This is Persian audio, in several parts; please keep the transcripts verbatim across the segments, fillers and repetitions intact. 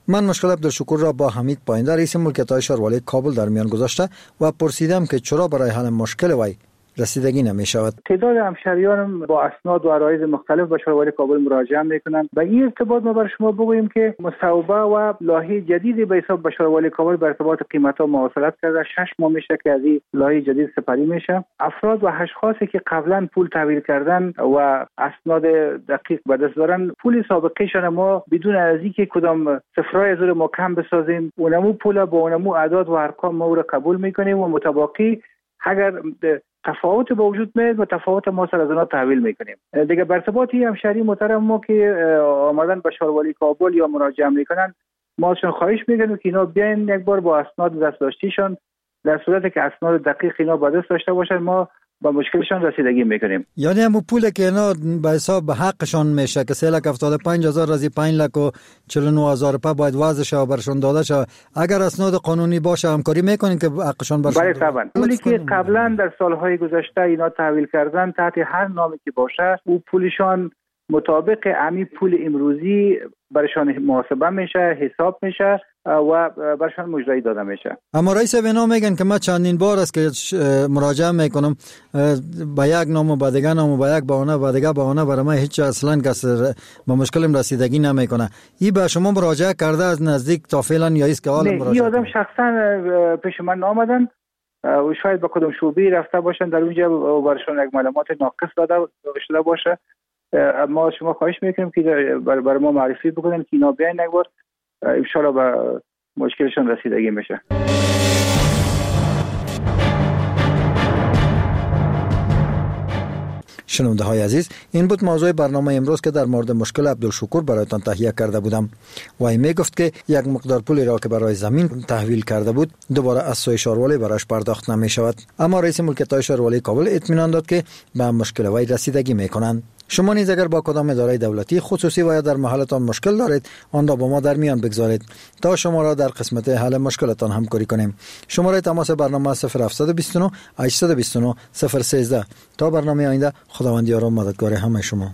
من مشکل عبدالشکور را با حمید پاینده رئیس ملکیت شهرولی کابل در میان گذاشته و پرسیدم که چرا برای حل مشکل وی رسیدگی نمی شود. تعداد همشهریان با اسناد و عرایض مختلف به شهرولی کابل مراجعه میکنند. به این ارتباط ما بر شما بگوییم که مصوبه و لایحه جدیدی به حساب به شهرولی کابل به ارتباط قیمت‌ها مواصلت کرده. شش ماه میشه که از این لایحه جدید سپری میشه. افراد و اشخاصی که قبلا پول تحویل کردن و اسناد دقیق به دست دارن، پول سابقه‌شان ما بدون از اینکه کدام صفرای از ما کم بسازیم، اونمو پول با اونمو اعداد و ارقام ما رو قبول میکنیم و متباقی اگر تفاوت به وجود میاد و تفاوت ما سر از اونا تحویل میکنیم. دیگه بر ثبات همشهری محترم ما که آمدن به شهرولی کابل یا مراجعه میکنن، ما ازشون خواهش میکنیم که اینا بیاین یک بار با اسناد دستداشتیشان، در صورتی که اسناد دقیق اینا با دست داشته باشن، ما با مشکلشان رسیدگی میکنیم. یعنی همون پول که اینا به حساب به حقشان میشه که سه لک هفتاد و پنج هزار از پنج لک و چهل و نه هزار روپیه باید وضع شه برشون داده شه، اگر اسناد قانونی باشه همکاری میکنین که حقشون برشون؟ بله طبعا. پولی که قبلا در سالهای گذشته اینا تحویل کردن تحت هر نامی که باشه، او پولشان مطابق امی پول امروزی برشان محاسبه میشه، حساب میشه و برشان مجرایی داده میشه. اما رئیس بنا میگن که من چندین بار است که مراجعه میکنم با یک نام و با دیگه نام و با یک بهانه با دیگه بهانه، برای من هیچ اصلا کس با مشکلم رسیدگی نمیکنه. این به شما مراجعه کرده از نزدیک تا فعلا یا است که حال مراجعه؟ این آدم شخصا پیش من آمدن و شاید به کدوم شعبه رفته باشن، در اونجا برشان یک معلومات ناقص داده شده باشه. ما شما خواهش میکنیم که برای ما معرفی بکنن که اینا بیاین یک بار، ان شاء الله به مشکلشون رسیدگی میشه. شنونده های عزیز، این بود موضوع برنامه امروز که در مورد مشکل عبدالشکور برایتان تهیه کرده بودم. و این می گفت که یک مقدار پولی را که برای زمین تحویل کرده بود دوباره از سوی شهرولی برایش پرداخت نمی شود. اما رئیس ملکیت شهرولی کابل اطمینان داد که به مشکل وی رسیدگی می کنند. شما نیز اگر با کدام اداره دولتی خصوصی و یا در محلتان مشکل دارید، آن را با ما در میان بگذارید تا شما را در قسمت حل مشکلتان همکاری کنیم. شماره تماس برنامه صفر هفت دو نه هشت دو نه صفر یک سه. تا برنامه آینده، خداوند یار و مددگار همه شما.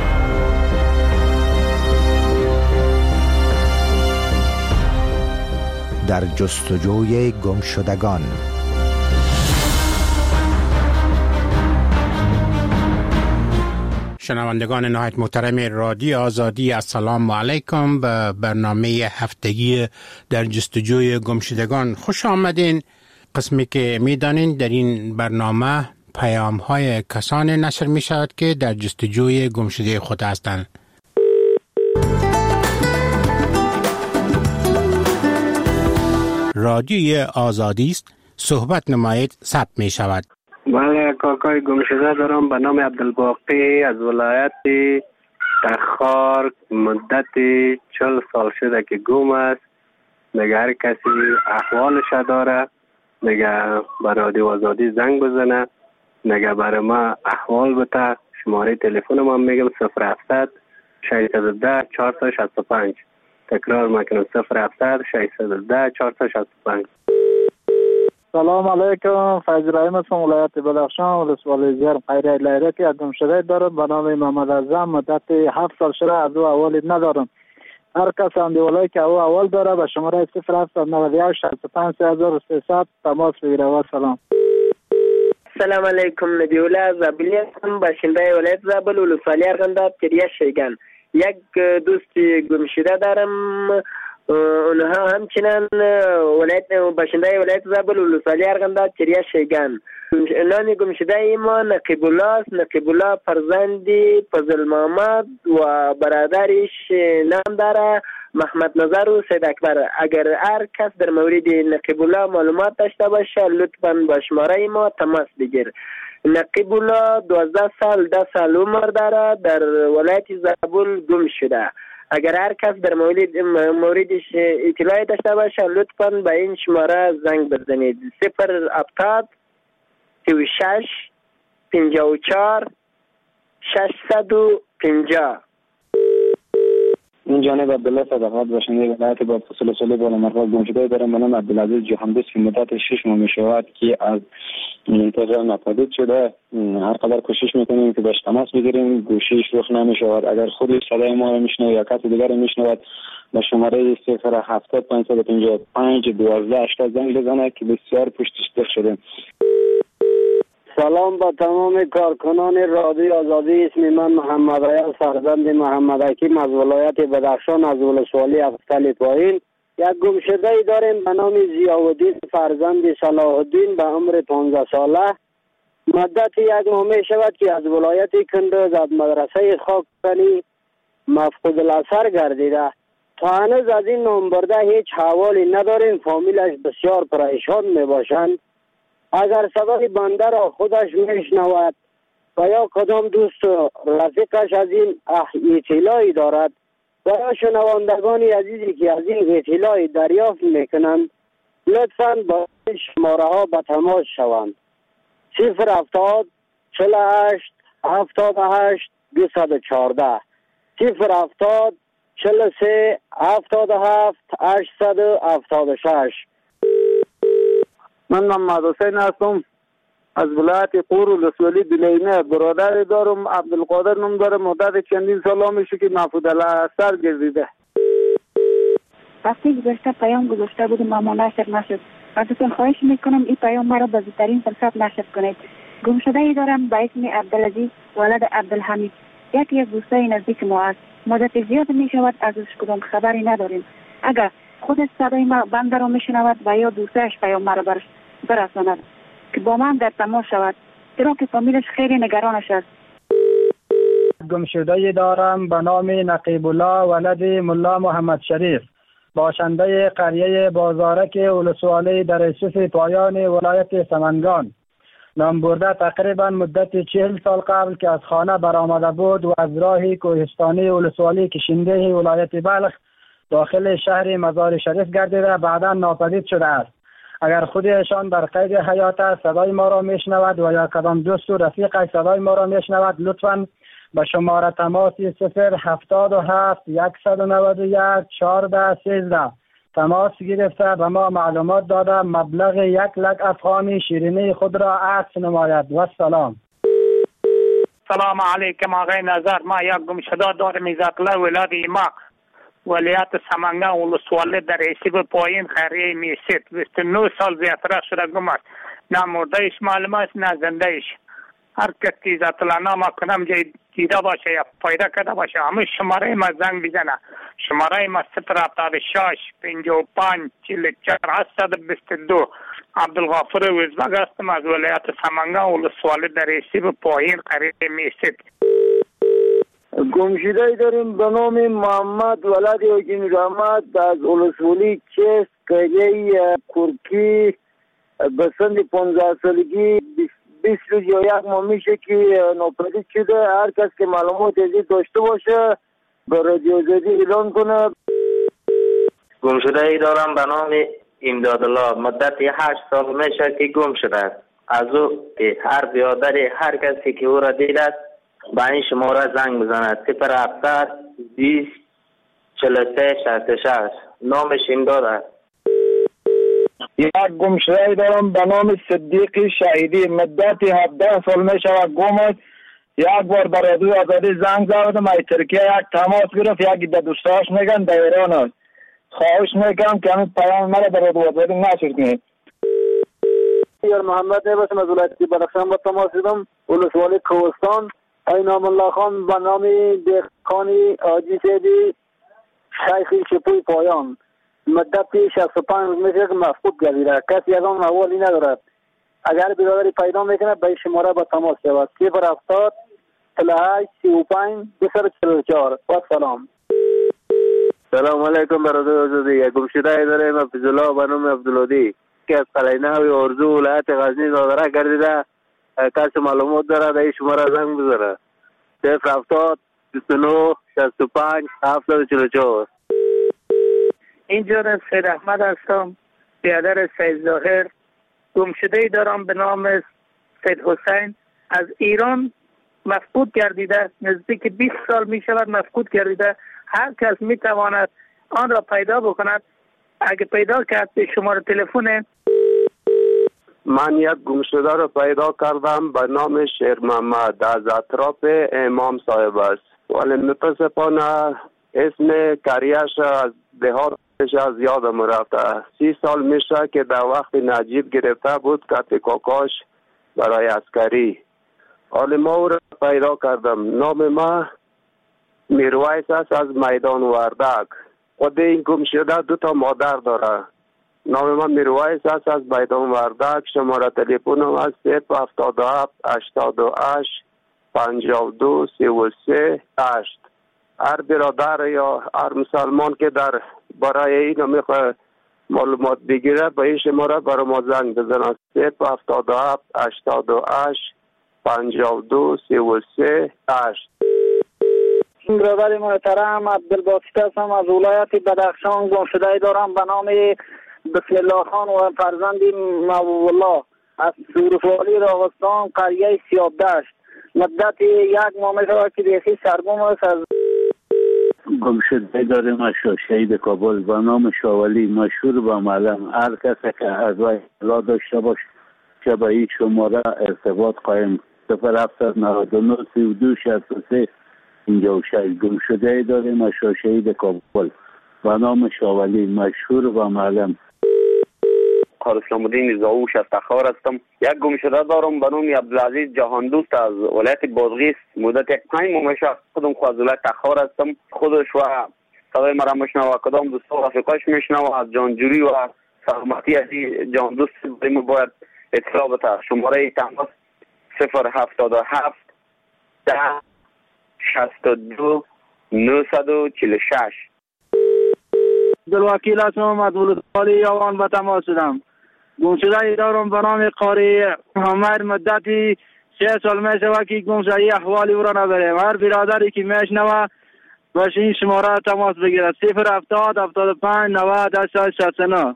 در جستجوی گمشدگان. شنوندگان نهایت محترم رادیو آزادی، السلام علیکم. به برنامه هفتگی در جستجوی گمشدگان خوش آمدین. قسمی که میدانین در این برنامه پیام های کسان نشر می شود که در جستجوی گمشده خود هستند. رادیو آزادی است، صحبت نمایید، ثبت می شود. بله، کاکای گمشده دارم به نام عبدالباقی از ولایت تخار. مدت چل سال شده که گم است. نگه هر کسی احوالش داره، نگه به رادیو آزادی زنگ بزنه، نگه برای ما احوال بده. شماره تلفن ما میگم صفر هفت ششصد و ده چهارصد و شصت و پنج. تکرار میکنم صفر هفت ششصد و ده چهارصد و شصت و پنج. سلام علیکم، فیض رحیم هستم، ولایت بدخشان، ولسوالی زیرم. خیریه لایره که گمشده دارم به نام محمد اعظم. مدت هفت سال شده از او اول ندارم. هر کس هم دیولایی که او اول داره به شماره صفر هفت نود و یک شصت و پنج سه هزار و سیصد تماس بگیره. و سلام. سلام علیکم، ندیولا زابلی هستم، باشنده ولایت زابل، ولسوالی ارغنداب، کریه شیگان. یک دوست گمشده دارم، اونها همچنان ولایت باشنده ولایت زابل، ولسوالی ارغنداب، کریه شیگان. نام گمشده ما نقیب الله است. نقیب الله فرزندی فضل محمد و برادرش نام داره محمد نظر و سید اکبر. اگر هر کس در مورد نقیب الله معلومات داشته باشه لطفاً با شماره ما تماس بگیر. نقیب الله دوازده سال ده سال عمر داره، در ولایت زابل گم شده. اگر هر کس در مورد موردش اطلاعی داشته باشه لطفاً به این شماره زنگ بزنید. صفر هفتاد سی و شش پنجاه و چهار ششصد و پنجاه. من جانب عبدالله صدقات باشنده ولایت با فصل سالی بالا مرغاب گمشده دارم به نام عبدالعزیز جهاندوست که مدت شش ماه می شود که از منتظر ناپدید شده. هر قدر کوشش میکنیم که باش تماس بگیریم، گوشیش روخ نمیشود. اگر خودش صدای ما رو میشنوه یا کسی دیگر میشنود به شماره صفر هفتاد پانصد و پنجاه و پنج دوازده هشتاد زنگ بزنه که بسیار پشتش دق شدیم. سلام با تمام کارکنان رادیو آزادی. اسم من محمد ریاض فرزند محمد حکیم از ولایت بدخشان از ولسوالی افضل پایین. یک گمشده ای داریم به نام ضیاءالدین فرزند صلاح الدین به عمر پانزده ساله. مدت یک ماه می شود که از ولایت کندوز از مدرسه خاکستانی مفقود الاثر گردیده. تا هنوز از این نام برده هیچ حوالی نداریم. فامیلش بسیار پریشان می باشند. اگر صدای بنده را خودش میشنود و یا کدام دوست رفیقش از این اطلاعی دارد و یا شنوندگان عزیزی که از این اطلاعی دریافت میکنند لطفاً با شماره ها به تماس شوند. صفر هفتاد چهل و هشت هفتاد و هشت دویست و چهارده صفر هفتاد چهل و سه هفتاد و هفت هشتصد و هفتاد و شش. من محمد حسین هستم از ولایت قور ولسوالی بلینه. برادر دارم عبدالقادر نام داره. مدت چندین سال میشه که مفقود الاثر گردیده. وقتی گذاشته پیام گذاشته بودم اما نشر نشد. ازتون خواهش میکنم این پیام مرا به زودترین فرصت نشر کنید. گمشده ای دارم به اسم عبدالعزیز ولد عبدالحمید. یکی از دوستای نزدیک ما است. مدت زیاد میشود ازش کدام خبری نداریم. اگر خود صدای ما بنده را میشنود و یا دوستش پیام مرا برش برساند که با من در تماس شود، چرا که فامیلش خیلی نگرانش است. گمشده دارم به نام نقیب الله ولد ملا محمد شریف، باشنده قریه بازارک ولسوالی در ایسوس پایان ولایت سمنگان. نام برده تقریبا مدت چهل سال قبل که از خانه برآمده بود و از راه کوهستانی ولسوالی کشنده ولایت بلخ داخل شهر مزار شریف گردیده بعدا ناپدید شده است. اگر خودشان در قید حیات است، صدای ما را میشنود و یا کدام دوست و رفیقش صدای ما را میشنود، لطفاً به شماره تماسی صفر هفتاد و هفت صد و نود و یک چهارده سیزده تماس گرفته به ما معلومات داده مبلغ یک لک افغانی شیرینی خود را عکس نماید. و سلام. سلام علیکم آقای نظر. ما یک گمشده دارم عزت الله ولاد ما ولایت سمنگان ولسوالی در ایسیب پایین خیریه میسید. بیست و نه سال زیادتر شده گم است. نه مردهش معلوم است نه زندهش. هر کس که عزت الله نام کنم جای دیده باشه یا پیدا کرده باشه همه شماره ما زنگ بزنه. شماره ما صفر هفتاد و شش پنجاه و پنج چهل و چهار هشتصد و بیست و دو. عبدالغفور وزبگ هستم از ولایت سمنگان ولسوالی در ایسیب پایین خیریه میسید. گمشده ای داریم به نام محمد ولد حکیم رحمت از ولسوالی چست قریه کرکی به سن پانزده سالگی بیست روز یا یک ماه میشه که ناپدید شده. هر کس که معلومات ازی داشته باشه به رادیو آزادی اعلان کنه. گمشده ای دارم به نام امداد الله. مدت هشت سال میشه که گم شده است. از او که هر بیادری هر کسی که او را دیده است به این شماره زنگ بزند. صفر هفتاد بیست چهل و سه شصت و شش. نامش امداد است. یک گمشده ای دارم به نام صدیق شهیدی. مدت هفده سال می شود گم است. یک بار در رادیو آزادی زنگ زدم از ترکیه یک تماس گرفت. یکی در دوستاش میگن در ایران است. خواهش میکنم که همین پیام مرا در رادیو آزادی نشر کنید. یار محمد نیبسم از ولایت بدخشان با تماس دیدم ولسوالی کوهستان. اینام الله خان به نام دهقانی حاجی سیدی شیخ شپوی پایان. مدت شصت و پنج میشه که مفقود گردیده. کسی از آن حوالی ندارد. اگر برادری پیدا میکنه به شماره با تماس شود. صفر هفتاد چهل و هشت سی و پنج دویست و چهل و چهار. و سلام. سلام علیکم برادر آزادی. یک گمشده ای داریم حفظالله به نام عبدالهادی که از قلعه‌نو ارزو ولایت غزنی نادره گردیده. کسی معلومات داره در این شماره زنگ بزنه. صفر هفتاد بیست و نه شصت و پنج هفتاد و چهل و چهار. اینجا از سید احمد هستم، برادر سید ظاهر. گمشده ای دارم به نام سید حسین از ایران مفقود گردیده. نزدیک بیست سال می شود مفقود گردیده. هر کس می تواند آن را پیدا بکند. اگه پیدا کرد به شماره تلفن من یک گمشده رو پیدا کردم به نام شیر محمد از اطراف امام صاحب است، ولی متاسفانه اسم کریش از دهاتش از یادم رفته. سی سال میشه که در وقت نجیب گرفته بود کت کاکاش برای عسکری. حالی ما او را پیدا کردم. نام ما میرویس است از میدان وردک. خود این گمشده دو تا مادر داره. نام من میرویس است از میدان وردک. شماره تلفنم است صفر هفتاد و هفت هشتاد و هشت پنجاه و دو سی و سه هشت. هر برادر یا هر مسلمان که در برای اینو میخواه معلومات بگیره به این شماره برای ما زنگ بزنه صفر هفتاد و هفت هشتاد و هشت پنجاه و دو سی و سه هشت. برادر محترم عبدالباسط هستم از ولایت بدخشان. گمشده دارم به نام بسم الله خان و فرزند محبوب الله از سورفالی راغستان قریه سیاب دشت. مدت یک ماه میشود که بیخی سرگم است. از گمشده داریم از شهید کابل به نام شاولی مشهور به معلم. هر کسی که از وی اطلاع داشته باش که به این شماره ارتباط قایم صفر هفتصد و نود و نه سی و دو شصت و سه اینجا و شش. گمشده داریم از شهید کابل به نام شاولی مشهور به معلم. قار اسلام الدین زاوش از تخار هستم. یک گمشده دارم به نام عبدالعزیز جهان دوست از ولایت بادغیس. مدت یک پنج ماه میشه خودم خود از ولایت تخار هستم. خودش و صدای مرا میشنوه، کدام دوستا رفیقاش میشنوه. از جانجوری و سلامتی از جان دوست بریم باید اطلاع بده. شماره تماس صفر هفتاد و هفت ده شصت و دو نهصد و چهل و شش. عبدالوکیل هستم از ولسوالی یوان به تماس شدم. گمشده دارم به نام قاری محمد. مدتی سه سال میشه که گمشده احوالی او را نداریم. هر برادری که میشنوه باش این شماره تماس بگیرد صفر هفتاد هفتاد و پنج نود هشتاد شصت و نه.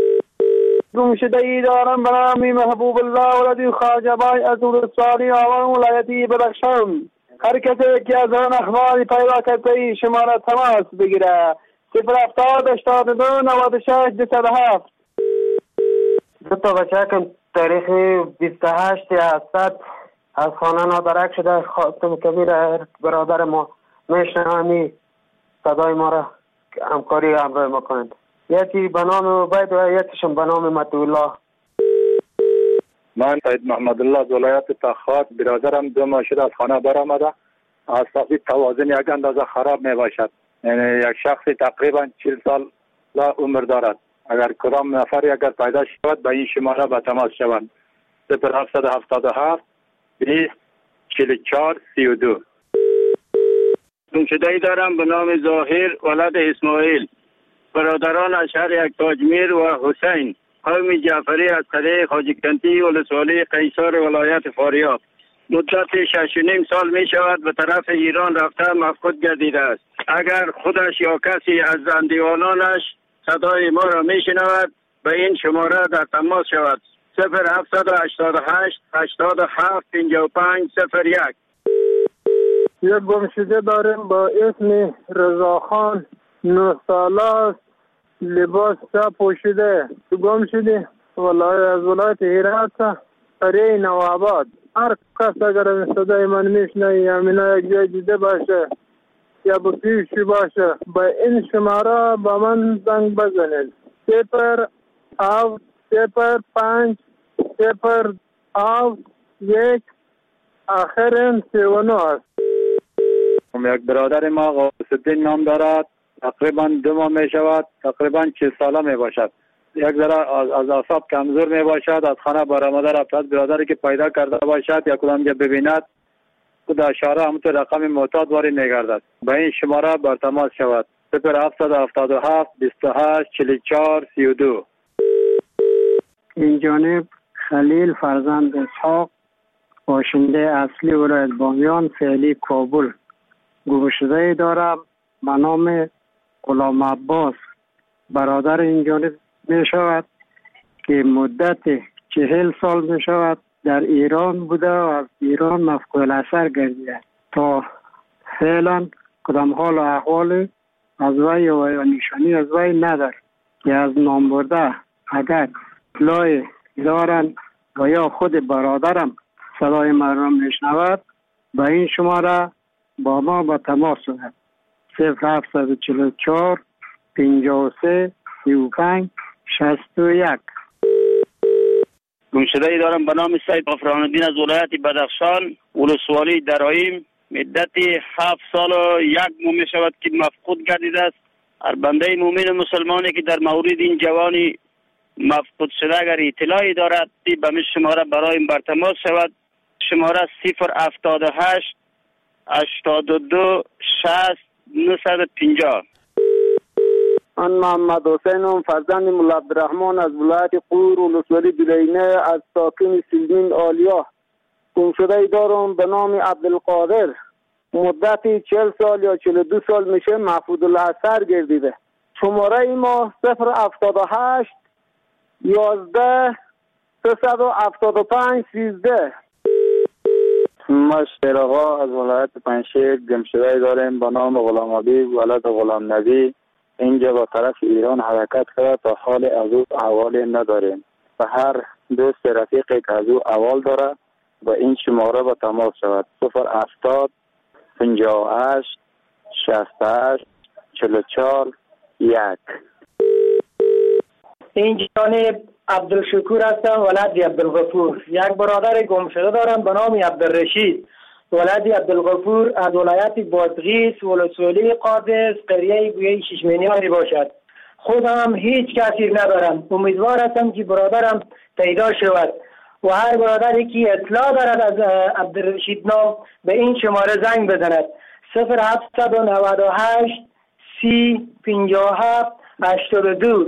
گمشده دارم به نام محبوب الله ولدی خواجه بای از ولسوالی آوان ولایتی بدخشان. هر کسی که از آن اخباری پیدا کرده این شماره تماس بگیره صفر هفتاد هشتاد و دو نود و شش دویست و هفت. دو تا بچه که تاریخ بیست و هشت هفتصد از خانه نادرک شده. خاتم کبیر برادر ما میشنمی صدای ما را همکاری همراه ما کنند. یکی به نام عبید و یکیشون به نام مطیع. من سید محمد الله از ولایت تخار. برادرم دو ماه شده از خانه برآمده. اعصابی توازن یک اندازه خراب می باشد. یعنی یک شخصی تقریبا چهل سال عمر دارد. اگر کدام نفری اگر پیدا شود به این شماره به تماس شوند صفر هفتصد و هفتاد و هفت بیست چهل و چهار سی و دو. گمشده دارم به نام ظاهر ولد اسماعیل. برادران از شهر یک تاجمیر و حسین قوم جعفری از قریه خواجه کنتی ولسوالی قیصر ولایت فاریاب. مدت شش و نیم سال می شود به طرف ایران رفته مفقود گردیده است. اگر خودش یا کسی از زندیوانانش صدای ما را می شنود به این شماره در تماس شود صفر هفتصد و هشتاد و هشت هشتاد و هفت پنجاه و پنج صفر یک. یک گمشده داریم با اسم رضاخان نه ساله است. لباس چا پوشیده. گم شده ولایت از ولایت هرات قریه نوآباد. هر کس اگر این صدای من میشنه یا من یک جای دیده باشه یا با پیشی باشه با این شماره با من زنگ بزنید صفر هفت صفر پنج صفر هفت یک آخرین سی و نه است. یک برادر ما غوث الدین نام دارد. تقریبا دو ماه می شود. تقریبا چهل ساله می باشد. یک ذره از, از اعصاب کمزور می باشد. از خانه برآمده رفته. برادری که پیدا کرده باشد یا کدام جا ببیند خود اشاره همونطور رقم معتاد واری میگردد. به این شماره بر تماس شود صفر هفتصد و هفتاد و هفت بیست و هشت چهل و چهار سی و دو. این جانب خلیل فرزند اسحاق باشنده اصلی ولایت بامیان فعلی کابل. گمشده دارم به نام غلام عباس. برادر این جانب می شود که مدت چهل سال می شود در ایران بوده و از ایران مفقود اثر گردیده. تا فعلا کدام حال و احوال از وی و نشانی از وی ندار که از نام برده اگر اطلاع دارن و یا خود برادرم صدای من را میشنود به این شماره با ما به تماس شود. صفر هفت چهار چهار پنجاه و سه سی و پنج شصت و یک. گمشده ای دارم به نام سید غفران‌الدین از ولایت بدخشان، ولسوالی درایم. مدت هفت سال و یک ماه می شود که مفقود گردیده است. هر بنده مومن مسلمانی که در مورد این جوانی مفقود شده اگر اطلاعی دارد به می شماره برایم بر تماس شود. شماره صفر هفتاد و هشت هشتاد و دو شصت نهصد و پنجاه. من محمد حسینم، فرزند مولا عبدالرحمن از ولایت قور ولسوالی دلینه، از ساکن سیزمین آلیا. گمشده ای دارم به نام عبدالقادر، مدت چهل سال یا چهل و دو سال میشه محفوظ الاثر گردیده. شماره ای ما صفر هفتاد و هشت یازده سیصد و هفتاد و پنج سیزده. ما شیراغا از ولایت پنجشیر گمشده ای داریم به نام غلام حبیب ولد غلام نبی. اینجا با طرف ایران حرکت کرده تا حال از او احوالی نداریم و هر دوست رفیقی که از او احوال داره با این شماره با تماس شود. صفر هفتاد پنجاه و هشت شصت و هشت چهل و چهار یک. این جانب عبدالشکور هستم، ولد عبدالغفور. یک برادر گم شده دارم به نام عبدالرشید، ولد عبدالغفور، از ولایت بادغیس ولسوالی قادس، قریه گویه ششمینیانی باشد. خودم هیچ کسی ندارم. امیدوار هستم که برادرم پیدا شود و هر برادری که اطلاع دارد از عبدالرشید نام به این شماره زنگ بزند. صفر هفت نود و هشت سی پنجاه و هفت هشتاد و دو.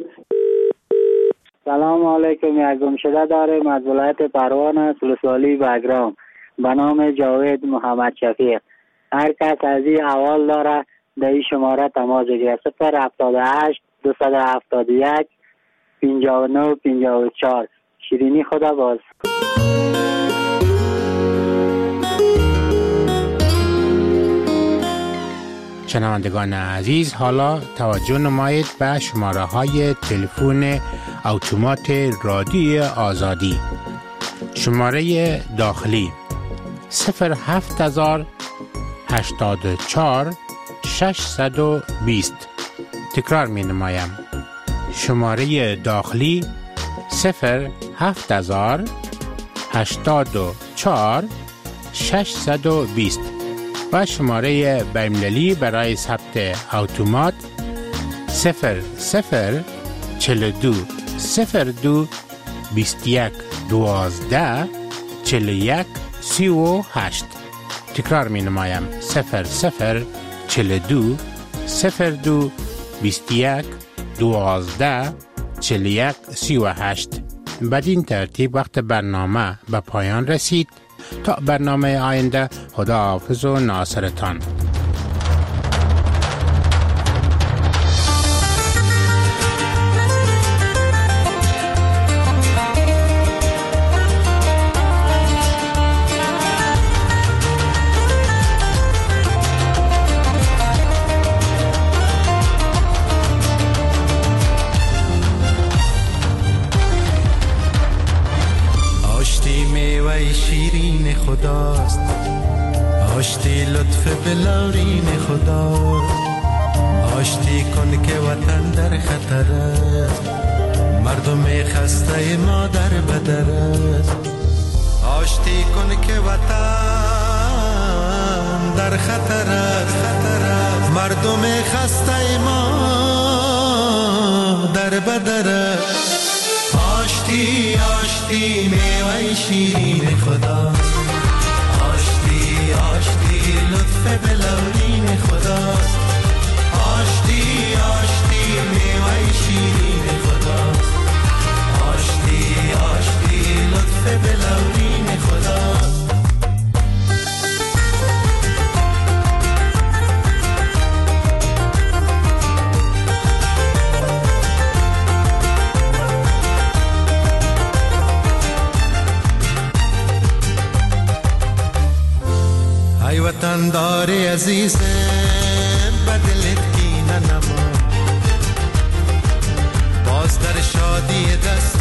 سلام علیکم. یک گمشده داریم از ولایت پروان است، ولسوالی بگرام، به نام جاوید محمد شفیق. هر کس از این احوال داره در این شماره تماس بگیرد. صفر هفتاد و هشت دویست و هفتاد و یک پنجاه و نه پنجاه و چهار. شیرینی خدا باز. شنوندگان عزیز، حالا توجه نمایید به شماره های تلفن اتومات رادیو آزادی. شماره داخلی صفر هفت هزار هشتاد و چهار ششصد و بیست. تکرار می نمایم. شماره داخلی صفر هفت هزار هشتاد و چهار ششصد و بیست و شماره بین‌المللی برای ثبت اتومات صفر صفر چهل و دو صفر دو بیست و یک دوازده چهل و یک سی و هشت. تکرار می نمایم. صفر صفر چهل و دو صفر دو بیست و یک دوازده چهل و یک سی و هشت. بدین ترتیب وقت برنامه به پایان رسید. تا برنامه آینده، خدا حافظ و ناصرتان. خداست، آشتی لطف بلورین خداست. آشتی کن که وطن در خطر است، مردم خسته ما در بدر است. آشتی کن که وطن در خطر است، مردم خسته ما در بدر است. آشتی آشتی میوه شیرین خداست، آشتی آشتی لطف بلورین خداست. آشتی آشتی میوه شیرین خداست، آشتی آشتی لطف بلورین خداست. ای وطن داری عزیزم بدلت کی نما، باز در شادی دست